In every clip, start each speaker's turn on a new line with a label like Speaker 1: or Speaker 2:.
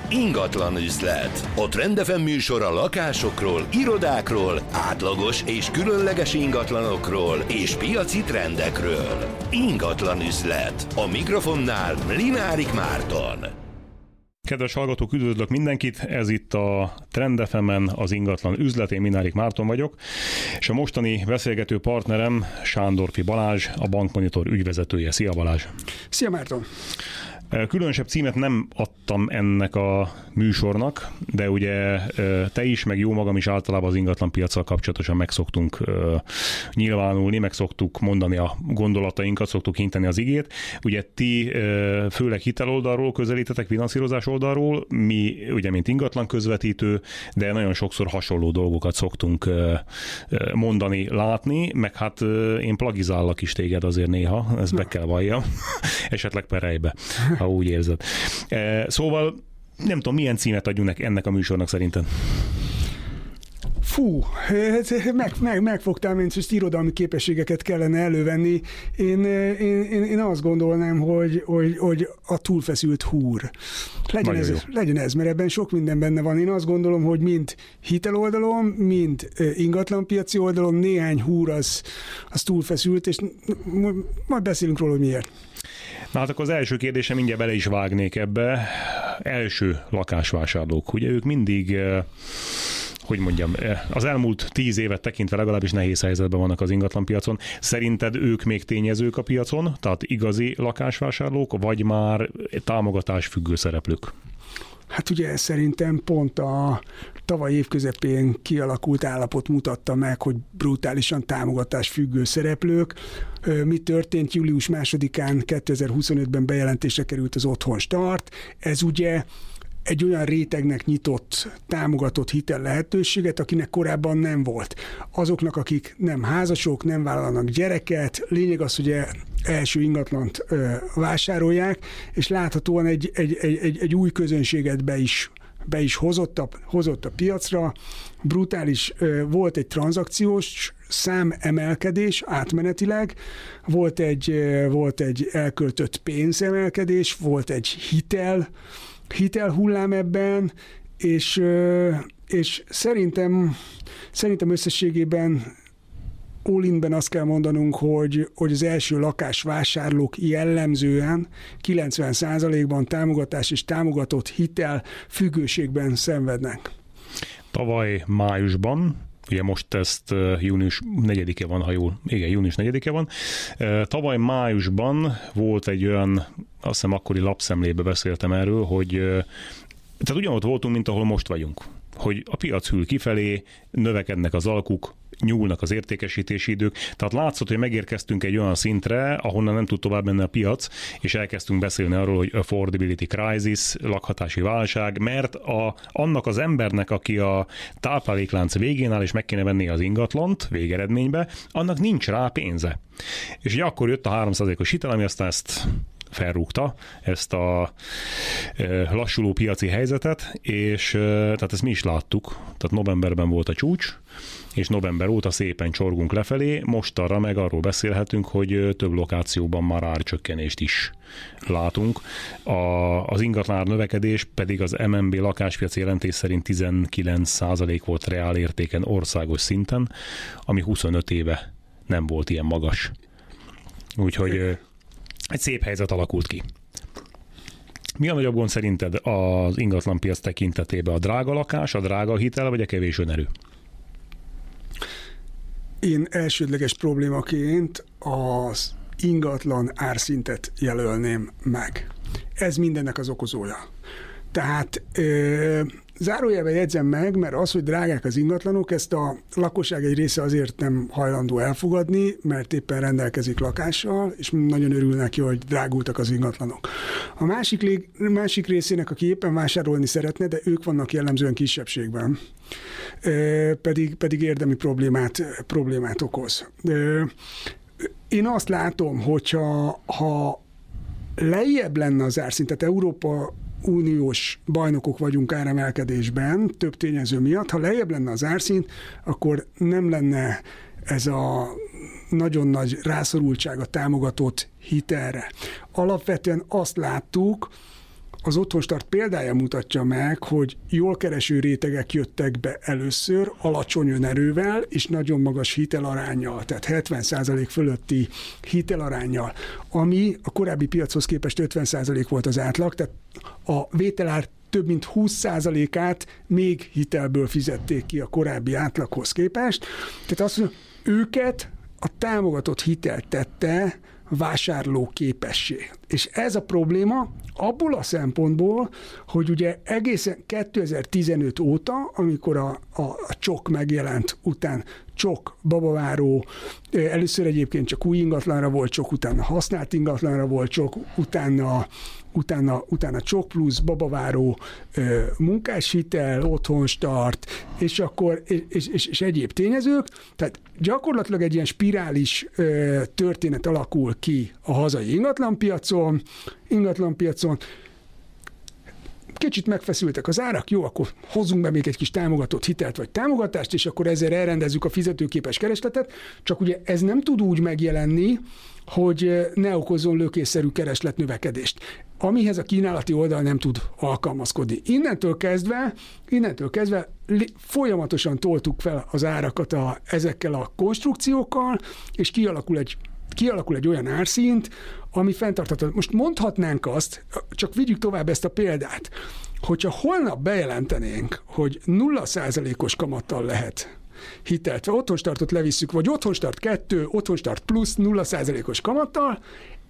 Speaker 1: Ingatlan üzlet. A Trend FM műsor a lakásokról, irodákról, átlagos és különleges ingatlanokról és piaci trendekről. Ingatlan üzlet. A mikrofonnál Linárik Márton.
Speaker 2: Kedves hallgatók, üdvözlök mindenkit! Ez itt a Trend FM-en az ingatlan üzlet, én Linárik Márton vagyok, és a mostani beszélgető partnerem Sándorfi Balázs, a Bankmonitor ügyvezetője. Szia Balázs!
Speaker 3: Szia Márton!
Speaker 2: Különösebb címet nem adtam ennek a műsornak, de ugye te is, meg jó magam is általában az ingatlan piaccal kapcsolatosan megszoktunk nyilvánulni, meg szoktuk mondani a gondolatainkat, szoktuk hinteni az igét. Ugye ti főleg hiteloldalról közelítetek, finanszírozás oldalról, mi ugye mint ingatlan közvetítő, de nagyon sokszor hasonló dolgokat szoktunk mondani, látni, meg hát én plagizállak is téged azért néha, ezt be kell valljam, esetleg perejbe, ha úgy érzed. Szóval nem tudom, milyen címet adjunk ennek a műsornak szerinted?
Speaker 3: Fú, megfogtál, mint hogy irodalmi képességeket kellene elővenni. Én azt gondolnám, hogy a túlfeszült húr. Legyen ez, mert ebben sok minden benne van. Én azt gondolom, hogy mind hiteloldalon, mind ingatlanpiaci oldalon néhány húr az túlfeszült, és majd beszélünk róla, hogy miért.
Speaker 2: Na hát akkor az első kérdésem, mindjárt bele is vágnék ebbe. Első lakásvásárlók. Ugye ők mindig, hogy mondjam, az elmúlt 10 évet tekintve legalábbis nehéz helyzetben vannak az ingatlanpiacon. Szerinted ők még tényezők a piacon, tehát igazi lakásvásárlók, vagy már támogatásfüggő szereplők?
Speaker 3: Hát ugye szerintem pont a tavaly év közepén kialakult állapot mutatta meg, hogy brutálisan támogatásfüggő szereplők. Mi történt? Július 2-án 2025-ben bejelentésre került az Otthon Start. Ez ugye egy olyan rétegnek nyitott, támogatott hitel lehetőséget, akinek korábban nem volt. Azoknak, akik nem házasok, nem vállalnak gyereket, lényeg az, hogy első ingatlant vásárolják, és láthatóan egy új közönséget be is hozott a piacra. Brutális, volt egy tranzakciós számemelkedés átmenetileg, volt egy elköltött pénzemelkedés, volt egy hitelhullám ebben, és szerintem összességében all-inben azt kell mondanunk, hogy az első lakásvásárlók jellemzően 90%-ban támogatás és támogatott hitel függőségben szenvednek.
Speaker 2: Tavaly májusban, ugye most ezt június 4-e van, ha jól, igen, június 4-e van. Tavaly májusban volt egy olyan, azt hiszem akkori lapszemlébe beszéltem erről, hogy tehát ugyanott voltunk, mint ahol most vagyunk. Hogy a piac hűl kifelé, növekednek az alkuk, nyúlnak az értékesítési idők. Tehát látszott, hogy megérkeztünk egy olyan szintre, ahonnan nem tud tovább menni a piac, és elkezdtünk beszélni arról, hogy affordability crisis, lakhatási válság, mert annak az embernek, aki a tápláléklánc végén áll, és meg kéne venni az ingatlant végeredménybe, annak nincs rá pénze. És ugye akkor jött a 3%-os hitel, ami aztán ezt felrúgta, ezt a lassuló piaci helyzetet, és tehát ezt mi is láttuk. Tehát novemberben volt a csúcs, és november óta szépen csorgunk lefelé, mostanra meg arról beszélhetünk, hogy több lokációban már árcsökkenést is látunk. Az ingatlanár növekedés pedig az MNB lakáspiaci jelentés szerint 19% volt reál értéken országos szinten, ami 25 éve nem volt ilyen magas. Úgyhogy egy szép helyzet alakult ki. Mi a nagyobb gond szerinted az ingatlanpiac tekintetében? A drága lakás, a drága hitel, vagy a kevés önerő?
Speaker 3: Én elsődleges problémaként az ingatlan árszintet jelölném meg. Ez mindennek az okozója. Tehát zárójelben jegyzem meg, mert az, hogy drágák az ingatlanok, ezt a lakosság egy része azért nem hajlandó elfogadni, mert éppen rendelkezik lakással, és nagyon örül neki, hogy drágultak az ingatlanok. A másik részének, aki éppen vásárolni szeretne, de ők vannak jellemzően kisebbségben, pedig érdemi problémát okoz. Én azt látom, hogyha lejjebb lenne az árszint, tehát Európa uniós bajnokok vagyunk áremelkedésben, több tényező miatt. Ha lejjebb lenne az árszint, akkor nem lenne ez a nagyon nagy rászorultság a támogatott hitelre. Alapvetően azt láttuk az Otthonstart példája mutatja meg, hogy jól kereső rétegek jöttek be először, alacsony önerővel és nagyon magas hitelaránnyal, tehát 70% fölötti hitelaránnyal, ami a korábbi piachoz képest 50% volt az átlag, tehát a vételár több mint 20%-át még hitelből fizették ki a korábbi átlaghoz képest. Tehát azt mondja, őket a támogatott hitel tette vásárlóképessé. És ez a probléma abból a szempontból, hogy ugye egészen 2015 óta, amikor a csok megjelent, után csok, babaváró, először egyébként csak új ingatlanra volt csok, utána használt ingatlanra volt csok, utána csok plusz, babaváró, munkáshitel, Otthonstart, és akkor és egyéb tényezők. Tehát gyakorlatilag egy ilyen spirális történet alakul ki a hazai ingatlanpiacon. Kicsit megfeszültek az árak, jó, akkor hozzunk be még egy kis támogatott hitelt vagy támogatást, és akkor ezzel elrendezzük a fizetőképes keresletet, csak ugye ez nem tud úgy megjelenni, hogy ne okozzon lökésszerű keresletnövekedést, amihez a kínálati oldal nem tud alkalmazkodni. Innentől kezdve folyamatosan toltuk fel az árakat ezekkel a konstrukciókkal, és kialakul egy olyan árszint, ami fenntartható. Most mondhatnánk azt, csak vigyük tovább ezt a példát, hogyha holnap bejelentenénk, hogy 0%-os kamattal lehet hitelt, vagy Otthonstartot levisszük, vagy Otthonstart 2, Otthonstart plusz 0%-os kamattal,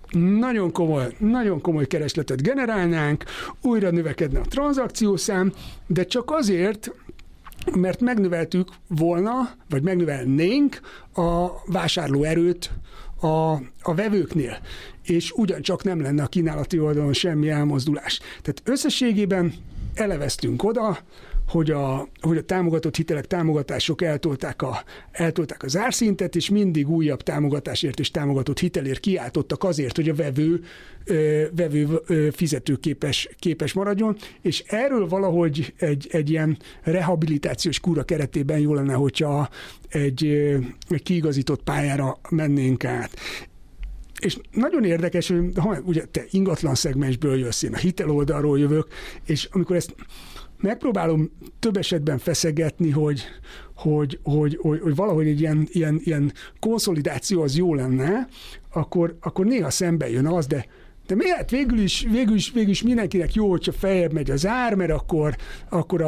Speaker 3: nagyon komoly keresletet generálnánk, újra növekedne a tranzakciószám, de csak azért, mert megnöveltük volna, vagy megnövelnénk a vásárlóerőt a vevőknél, és ugyancsak nem lenne a kínálati oldalon semmi elmozdulás. Tehát összességében eleveztünk oda, hogy a támogatott hitelek, támogatások eltolták az árszintet, és mindig újabb támogatásért és támogatott hitelért kiáltottak azért, hogy a vevő fizetőképes maradjon, és erről valahogy egy ilyen rehabilitációs kúra keretében jó lenne, hogyha egy kiigazított pályára mennénk át. És nagyon érdekes, hogy ugye te ingatlan szegmensből jössz, én a hitel oldalról jövök, és amikor ezt megpróbálom több esetben feszegetni, hogy valahogy egy ilyen konszolidáció az jó lenne, akkor néha szembe jön az, de miért végül is mindenkinek jó, hogyha feljebb megy az ár, mert akkor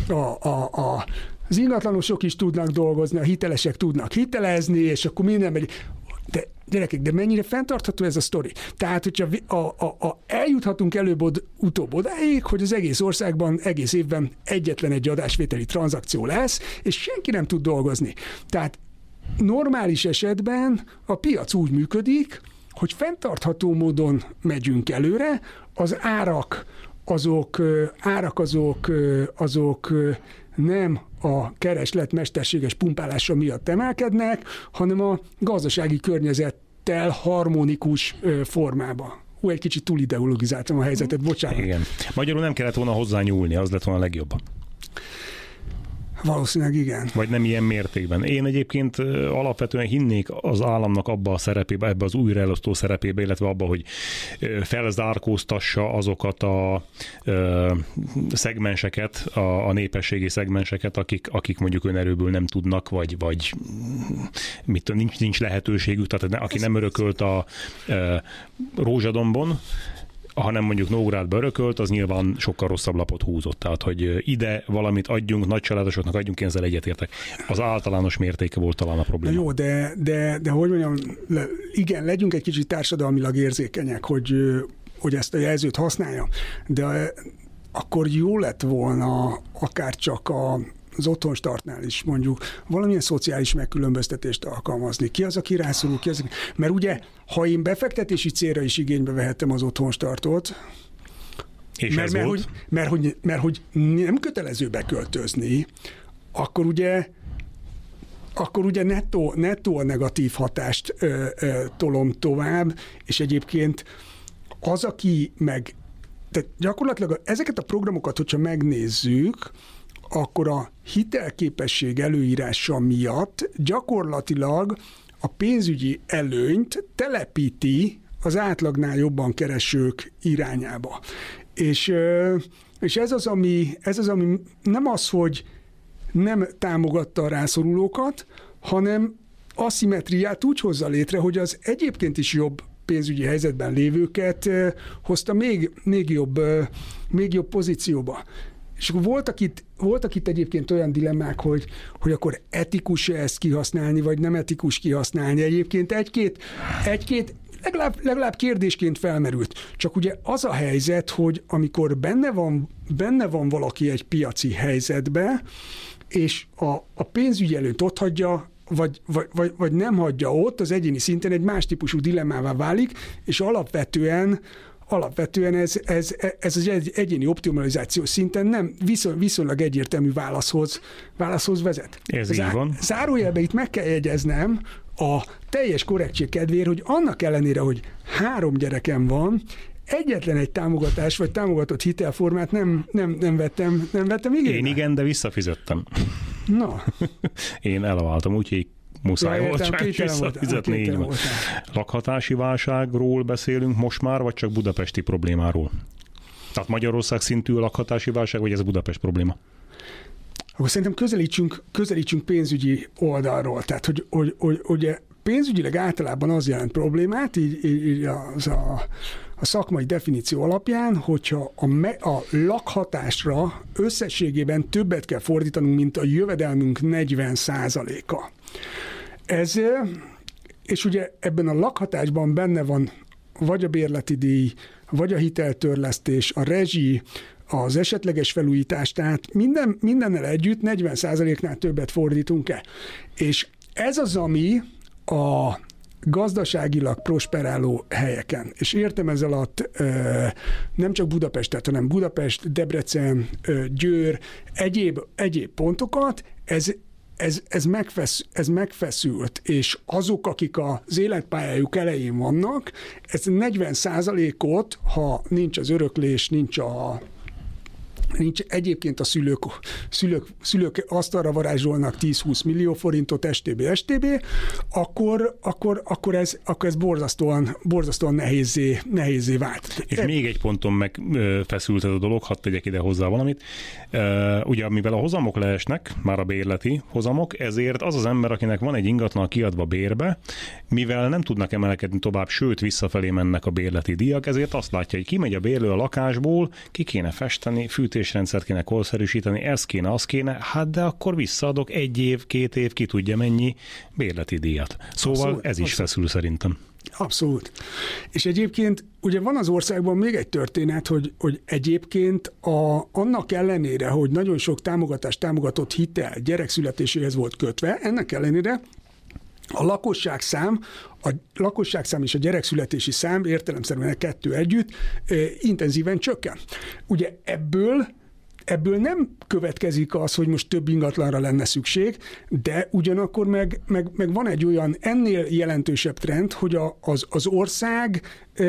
Speaker 3: az ingatlanosok is tudnak dolgozni, a hitelesek tudnak hitelezni, és akkor minden megy. De gyerekek, de mennyire fenntartható ez a sztori? Tehát, hogyha eljuthatunk előbb-utóbb odáig, hogy az egész országban, egész évben egyetlen egy adásvételi tranzakció lesz, és senki nem tud dolgozni. Tehát normális esetben a piac úgy működik, hogy fenntartható módon megyünk előre, az árak azok nem a kereslet mesterséges pumpálása miatt emelkednek, hanem a gazdasági környezettel harmonikus formában. Egy kicsit túl ideologizáltam a helyzetet, bocsánat.
Speaker 2: Igen. Magyarul nem kellett volna hozzá nyúlni, az lett volna a legjobb.
Speaker 3: Valószínűleg igen.
Speaker 2: Vagy nem ilyen mértékben. Én egyébként alapvetően hinnék az államnak abba a szerepébe, ebbe az újraelosztó szerepébe, illetve abba, hogy felzárkóztassa azokat a szegmenseket, a népességi szegmenseket, akik mondjuk önerőből nem tudnak, vagy nincs lehetőségük, tehát aki nem örökölt a Rózsadombon, hanem mondjuk Nógrádba örökölt, az nyilván sokkal rosszabb lapot húzott. Tehát, hogy ide valamit adjunk, nagycsaládosoknak adjunk, én ezzel egyetértek. Az általános mértéke volt talán a probléma.
Speaker 3: Na jó, de hogy mondjam, igen, legyünk egy kicsit társadalmilag érzékenyek, hogy ezt a jelzőt használjam, de akkor jó lett volna akár csak az Otthonstartnál is mondjuk valamilyen szociális megkülönböztetést alkalmazni. Ki az, aki rászorul, mert ugye, ha én befektetési célra is igénybe vehettem az Otthonstartot,
Speaker 2: és
Speaker 3: mert hogy nem kötelező beköltözni, akkor ugye nettó a negatív hatást tolom tovább, és egyébként az, aki tehát gyakorlatilag ezeket a programokat, hogyha megnézzük, akkor a hitelképesség előírása miatt gyakorlatilag a pénzügyi előnyt telepíti az átlagnál jobban keresők irányába. És ez az, ami nem az, hogy nem támogatta a rászorulókat, hanem aszimmetriát úgy hozza létre, hogy az egyébként is jobb pénzügyi helyzetben lévőket hozta még jobb pozícióba. És akkor voltak itt egyébként olyan dilemmák, hogy akkor etikus-e ezt kihasználni, vagy nem etikus kihasználni. Egyébként egy-két legalább kérdésként felmerült. Csak ugye az a helyzet, hogy amikor benne van valaki egy piaci helyzetbe, és a pénzügyi előnyt ott hagyja, vagy nem hagyja ott, az egyéni szinten egy más típusú dilemmává válik, és alapvetően ez az egyéni optimalizáció szinten nem viszonylag egyértelmű válaszhoz vezet.
Speaker 2: Ez így van.
Speaker 3: Zárójelben itt meg kell jegyeznem a teljes korrektség kedvéért, hogy annak ellenére, hogy 3 gyerekem van, egyetlen egy támogatás vagy támogatott hitelformát nem vettem igénybe.
Speaker 2: Én igen, de visszafizettem.
Speaker 3: Na.
Speaker 2: Én elváltam, úgyhogy muszáj volt csak visszafizetni. Így van. Lakhatási válságról beszélünk most már, vagy csak budapesti problémáról? Tehát Magyarország szintű a lakhatási válság, vagy ez a Budapest probléma?
Speaker 3: Akkor szerintem közelítsünk pénzügyi oldalról. Tehát, hogy pénzügyileg általában az jelent problémát, így a szakmai definíció alapján, hogyha a lakhatásra összességében többet kell fordítanunk, mint a jövedelmünk 40%-a. És ugye ebben a lakhatásban benne van vagy a bérleti díj, vagy a hiteltörlesztés, a rezsi, az esetleges felújítás, tehát mindennel együtt 40%-nál többet fordítunk-e. És ez az, ami a gazdaságilag prosperáló helyeken. És értem ez alatt nem csak Budapestet, hanem Budapest, Debrecen, Győr, egyéb pontokat, ez megfeszült, és azok, akik az életpályájuk elején vannak, ez 40%-ot, ha nincs az öröklés, nincs egyébként a szülők asztalra varázsolnak 10-20 millió forintot STB, akkor ez borzasztóan nehézzé vált.
Speaker 2: És még egy ponton megfeszült ez a dolog, hadd tegyek ide hozzá valamit. Ugye, mivel a hozamok leesnek, már a bérleti hozamok, ezért az az ember, akinek van egy ingatlan kiadva bérbe, mivel nem tudnak emelkedni tovább, sőt visszafelé mennek a bérleti díjak, ezért azt látja, hogy kimegy a bérlő a lakásból, ki kéne festeni, fűtésrendszert kéne korszerűsíteni, ez kéne, az kéne, hát de akkor visszaadok 1 év, 2 év, ki tudja mennyi bérleti díjat. Szóval abszolút, ez is feszül szerintem.
Speaker 3: Abszolút. És egyébként ugye van az országban még egy történet, hogy egyébként annak ellenére, hogy nagyon sok támogatott hitel gyerekszületéséhez volt kötve, ennek ellenére a lakosságszám és a gyerekszületési szám értelemszerűen 2 együtt intenzíven csökken. Ugye ebből nem következik az, hogy most több ingatlanra lenne szükség, de ugyanakkor meg van egy olyan ennél jelentősebb trend, hogy az ország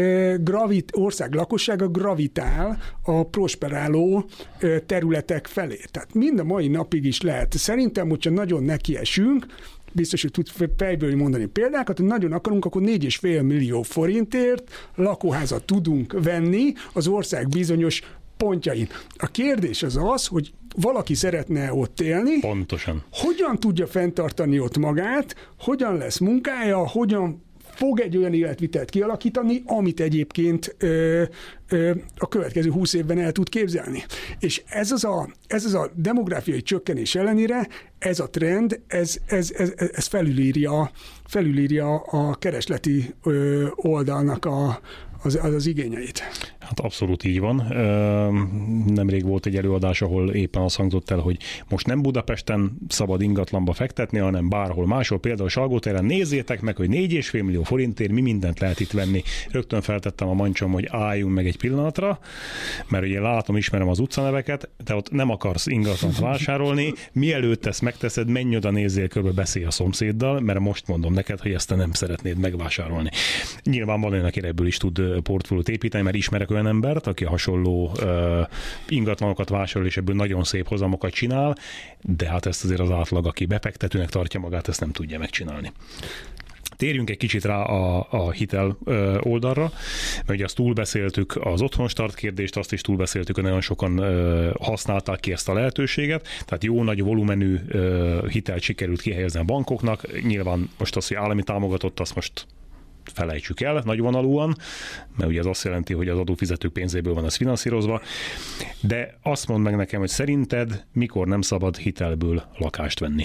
Speaker 3: lakossága gravitál a prosperáló területek felé. Tehát mind a mai napig is lehet. Szerintem, hogyha nagyon nekiesünk, biztos, hogy tud fejből mondani példákat, hogy nagyon akarunk, akkor 4,5 millió forintért lakóházat tudunk venni az ország bizonyos pontjain. A kérdés az, hogy valaki szeretne ott élni.
Speaker 2: Pontosan.
Speaker 3: Hogyan tudja fenntartani ott magát, hogyan lesz munkája, hogyan fog egy olyan életvitelt kialakítani, amit egyébként a következő 20 évben el tud képzelni. És ez az a demográfiai csökkenés ellenére, ez a trend, ez felülírja a keresleti oldalnak az igényeit.
Speaker 2: Hát abszolút így van. Nemrég volt egy előadás, ahol éppen azt hangzott el, hogy most nem Budapesten szabad ingatlanba fektetni, hanem bárhol máshol, például Salgótéren. Nézzétek meg, hogy 4,5 millió forintért mi mindent lehet itt venni. Rögtön feltettem a mancsom, hogy álljunk meg egy pillanatra, mert ugye ismerem az utcaneveket, te ott nem akarsz ingatlant vásárolni, mielőtt ezt megteszed, menj oda, nézzél körbe, beszélj a szomszéddal, mert most mondom neked, hogy ezt te nem szeretnéd megvásárolni. Nyilván van olyan, aki ebből is tud portfóliót építeni, mert ismerek olyan embert, aki hasonló ingatlanokat vásárol, és ebből nagyon szép hozamokat csinál, de hát ezt azért az átlag, aki befektetőnek tartja magát, ezt nem tudja megcsinálni. Térjünk egy kicsit rá a hitel oldalra, mert ugye azt túlbeszéltük az otthonstart kérdést, azt is túlbeszéltük, hogy nagyon sokan használták ki ezt a lehetőséget, tehát jó nagy volumenű hitelt sikerült kihelyezni a bankoknak, nyilván most az, hogy állami támogatott, azt most felejtsük el nagyvonalúan, mert ugye ez azt jelenti, hogy az adófizetők pénzéből van ez finanszírozva, de azt mondd meg nekem, hogy szerinted mikor nem szabad hitelből lakást venni?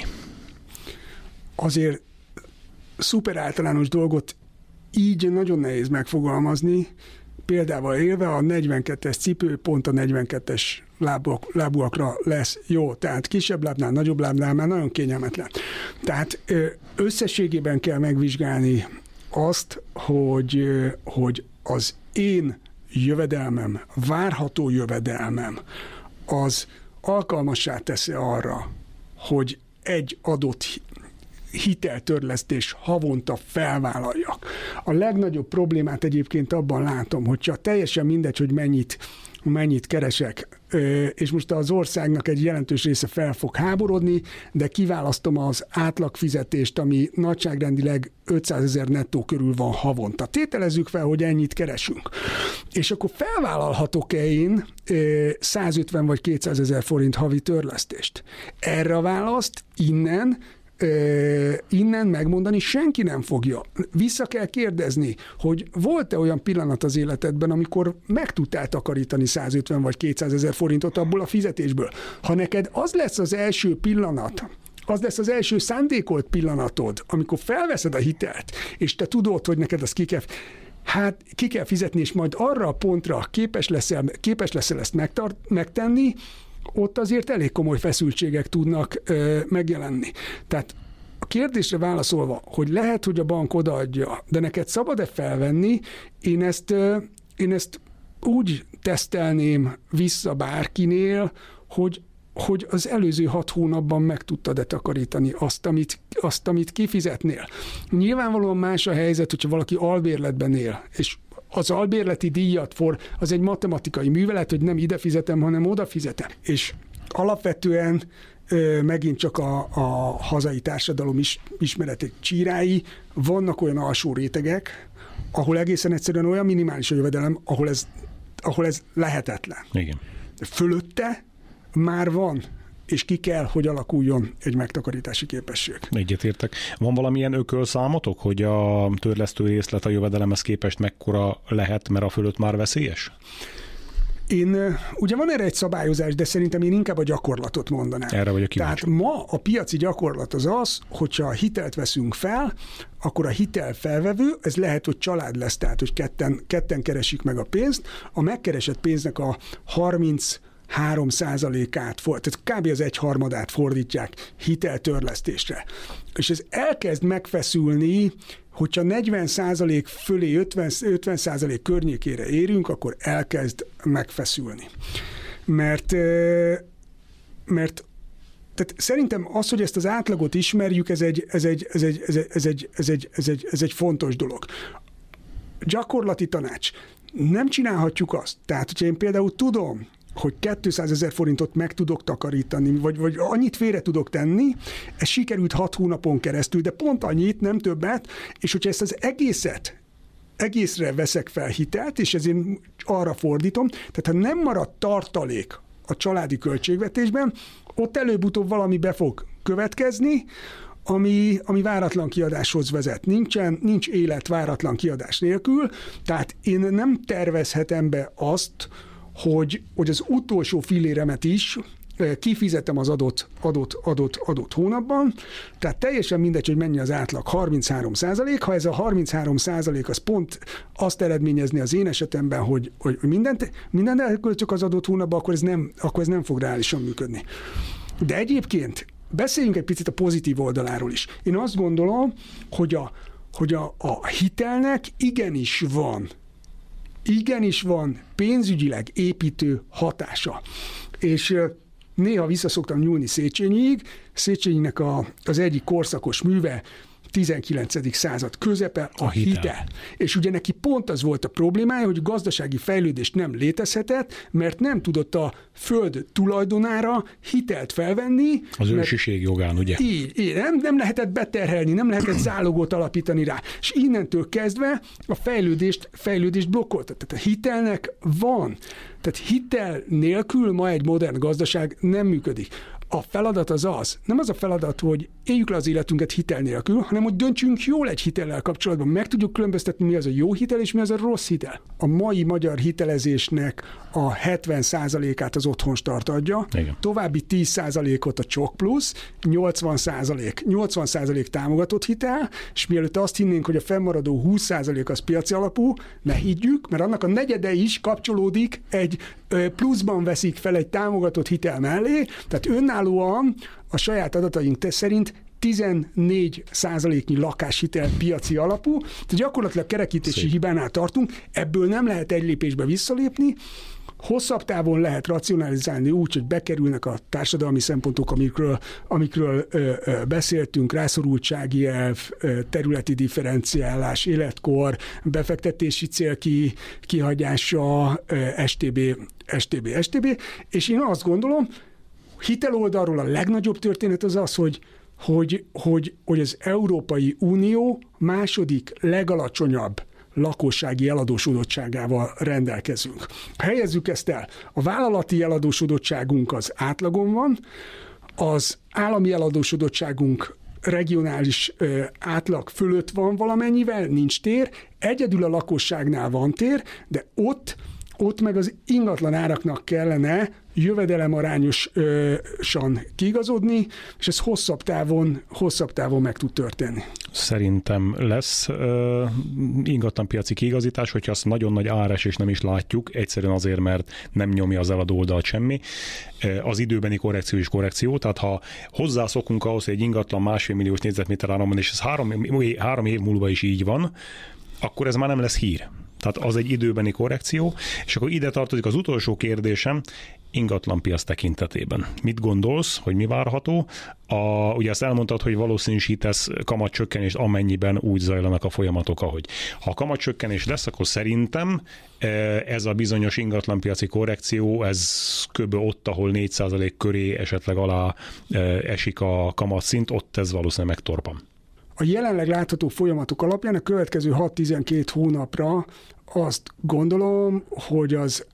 Speaker 3: Azért szuper általános dolgot így nagyon nehéz megfogalmazni, példával élve a 42-es cipő pont a 42-es lábúakra lesz jó, tehát kisebb lábnál, nagyobb lábnál már nagyon kényelmetlen. Tehát összességében kell megvizsgálni azt, hogy az én jövedelmem, várható jövedelmem, az alkalmassá teszi arra, hogy egy adott hiteltörlesztés havonta felvállaljak. A legnagyobb problémát egyébként abban látom, hogyha teljesen mindegy, hogy mennyit keresek, és most az országnak egy jelentős része fel fog háborodni, de kiválasztom az átlagfizetést, ami nagyságrendileg 500 000 nettó körül van havonta. Tételezzük fel, hogy ennyit keresünk. És akkor felvállalhatok-e én 150 vagy 200 000 forint havi törlesztést? Erre a választ innen megmondani senki nem fogja. Vissza kell kérdezni, hogy volt-e olyan pillanat az életedben, amikor meg tudtál takarítani 150 vagy 200 000 forintot abból a fizetésből. Ha neked az lesz az első pillanat, az lesz az első szándékolt pillanatod, amikor felveszed a hitelt, és te tudod, hogy neked az ki kell fizetni, és majd arra a pontra képes leszel ezt megtenni, ott azért elég komoly feszültségek tudnak megjelenni. Tehát a kérdésre válaszolva, hogy lehet, hogy a bank odaadja, de neked szabad-e felvenni, én ezt úgy tesztelném vissza bárkinél, hogy az előző 6 hónapban meg tudtad-e takarítani azt, amit kifizetnél. Nyilvánvalóan más a helyzet, hogyha valaki albérletben él, és az albérleti díjat az egy matematikai művelet, hogy nem ide fizetem, hanem oda fizetem. És alapvetően megint csak a hazai társadalom ismeretek csírái, vannak olyan alsó rétegek, ahol egészen egyszerűen olyan minimális a jövedelem, ahol ez lehetetlen.
Speaker 2: Igen.
Speaker 3: Fölötte már van, és ki kell, hogy alakuljon egy megtakarítási képesség.
Speaker 2: Egyetértek. Van valamilyen ökölszámotok, hogy a törlesztő részlet a jövedelemhez képest mekkora lehet, mert a fölött már veszélyes?
Speaker 3: Ugye van erre egy szabályozás, de szerintem én inkább a gyakorlatot mondanám.
Speaker 2: Erre vagyok kíváncsi.
Speaker 3: Tehát ma a piaci gyakorlat az, hogyha hitelt veszünk fel, akkor a hitel felvevő, ez lehet, hogy család lesz, tehát hogy ketten keresik meg a pénzt, a megkeresett pénznek a 33%-át, tehát kb. Az 1/3 fordítják hiteltörlesztésre. És ez elkezd megfeszülni, hogyha 40% fölé 50% környékére érünk, akkor elkezd megfeszülni. Mert tehát szerintem az, hogy ezt az átlagot ismerjük, ez egy fontos dolog. Gyakorlati tanács. Nem csinálhatjuk azt. Tehát, hogyha én például tudom, hogy 200 000 forintot meg tudok takarítani, vagy annyit félre tudok tenni, ez sikerült 6 hónapon keresztül, de pont annyit, nem többet, és hogyha ezt az egészre veszek fel hitelt, és ezért arra fordítom, tehát ha nem marad tartalék a családi költségvetésben, ott előbb-utóbb valami be fog következni, ami váratlan kiadáshoz vezet. Nincs élet váratlan kiadás nélkül, tehát én nem tervezhetem be azt, hogy az utolsó filléremet is kifizetem az adott hónapban, tehát teljesen mindegy, hogy mennyi az átlag, 33%, ha ez a 33% az pont azt eredményezni az én esetemben, hogy mindent elköltök az adott hónapban, akkor ez nem fog reálisan működni. De egyébként beszéljünk egy picit a pozitív oldaláról is. Én azt gondolom, hogy a hitelnek igenis van pénzügyileg építő hatása. És néha visszaszoktam nyúlni Széchenyiig. Széchenyinek az egyik korszakos műve 19. század közepe a hitel. És ugye neki pont az volt a problémája, hogy gazdasági fejlődés nem létezhetett, mert nem tudott a föld tulajdonára hitelt felvenni.
Speaker 2: Az ősiség jogán, ugye?
Speaker 3: Így, nem lehetett beterhelni, nem lehetett zálogot alapítani rá. És innentől kezdve a fejlődést blokkolta. Tehát a hitelnek van. Tehát hitel nélkül ma egy modern gazdaság nem működik. A feladat nem az a feladat, hogy éljük le az életünket hitel nélkül, hanem hogy döntsünk jól egy hitellel kapcsolatban. Meg tudjuk különböztetni, mi az a jó hitel, és mi az a rossz hitel. A mai magyar hitelezésnek a 70%-át az otthonstart adja, igen. További 10%-ot a Csok Plusz, 80% támogatott hitel, és mielőtt azt hinnénk, hogy a fennmaradó 20% az piaci alapú, ne higgyük, mert annak a negyede is kapcsolódik egy pluszban veszik fel egy támogatott hitel mellé, tehát önállóan a saját adataink szerint 14%-nyi lakáshitel piaci alapú, tehát gyakorlatilag kerekítési hibánál tartunk, ebből nem lehet egy lépésbe visszalépni, hosszabb távon lehet racionalizálni úgy, hogy bekerülnek a társadalmi szempontok, amikről beszéltünk, rászorultsági elv, területi differenciálás, életkor, befektetési cél kihagyása, STB, és én azt gondolom, hiteloldalról a legnagyobb történet az, hogy az Európai Unió második legalacsonyabb lakossági eladósodottságával rendelkezünk. Helyezzük ezt el. A vállalati eladósodottságunk az átlagon van, az állami eladósodottságunk regionális átlag fölött van valamennyivel, nincs tér, egyedül a lakosságnál van tér, de ott meg az ingatlan áraknak kellene jövedelemarányosan kiigazodni, és ez hosszabb távon meg tud történni.
Speaker 2: Szerintem lesz ingatlanpiaci kiigazítás, hogyha azt nagyon nagy áresés nem is látjuk, egyszerűen azért, mert nem nyomja az eladó oldalt semmi. Az időbeni korrekció is korrekció, tehát ha hozzászokunk ahhoz, hogy egy ingatlan 1,5 milliós négyzetméter áron van, és ez 3 év múlva is így van, akkor ez már nem lesz hír. Tehát az egy időbeni korrekció, és akkor ide tartozik az utolsó kérdésem, ingatlanpiac tekintetében. Mit gondolsz, hogy mi várható? Ugye azt elmondtad, hogy valószínűsítesz kamatcsökkenést, amennyiben úgy zajlanak a folyamatok, ahogy. Ha a kamatcsökkenés lesz, akkor szerintem ez a bizonyos ingatlanpiaci korrekció, ez kb. Ott, ahol 4% köré esetleg alá esik a kamatszint, ott ez valószínűleg megtorpan.
Speaker 3: A jelenleg látható folyamatok alapján a következő 6-12 hónapra azt gondolom, hogy az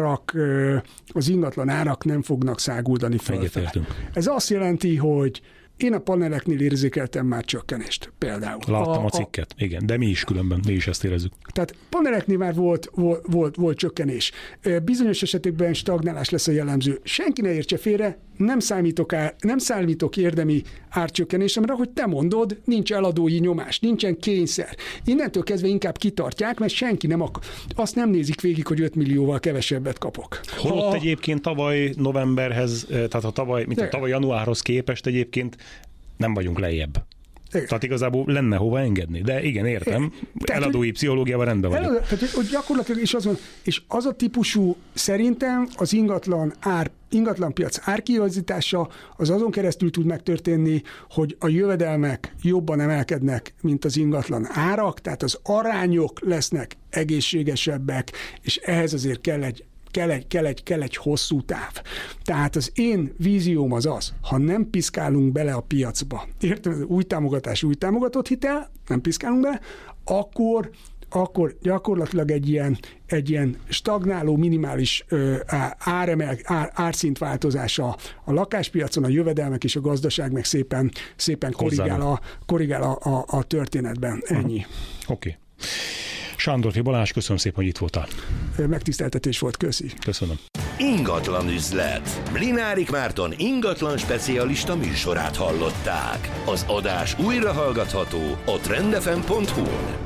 Speaker 3: ingatlan árak nem fognak száguldani felfelé. Ez azt jelenti, hogy én a paneleknél érzékeltem már csökkenést például.
Speaker 2: Láttam a cikket, igen, de mi is ezt érezzük.
Speaker 3: Tehát paneleknél már volt csökkenés. Bizonyos esetekben stagnálás lesz a jellemző. Senki ne értse félre, nem számítok érdemi árcsökkenésre, mert ahogy te mondod, nincs eladói nyomás, nincsen kényszer. Innentől kezdve inkább kitartják, mert senki azt nem nézik végig, hogy 5 millióval kevesebbet kapok.
Speaker 2: Holott egyébként tavaly novemberhez, tehát tavaly januárhoz képest egyébként nem vagyunk lejjebb. Igen. Tehát igazából lenne hova engedni. De igen, értem. Eladói pszichológiával rendben vagyok.
Speaker 3: Tehát gyakorlatilag is az van, és az a típusú szerintem az ingatlanpiac árkiigazítása az azon keresztül tud megtörténni, hogy a jövedelmek jobban emelkednek, mint az ingatlan árak, tehát az arányok lesznek egészségesebbek, és ehhez azért kell egy hosszú táv. Tehát az én vízióm az, ha nem piszkálunk bele a piacba, értem, új támogatás, új támogatott hitel, nem piszkálunk bele, akkor gyakorlatilag egy ilyen stagnáló, minimális árszintváltozása a lakáspiacon, a jövedelmek és a gazdaság meg szépen korrigál a történetben. Ennyi.
Speaker 2: Oké. Sándorfi Balázs, köszönöm szépen, hogy itt voltál.
Speaker 3: Megtiszteltetés volt, köszi.
Speaker 2: Köszönöm.
Speaker 1: Ingatlan üzlet. Mlinárik Márton ingatlan specialista műsorát hallották. Az adás újra hallgatható a trendfm.hu-n.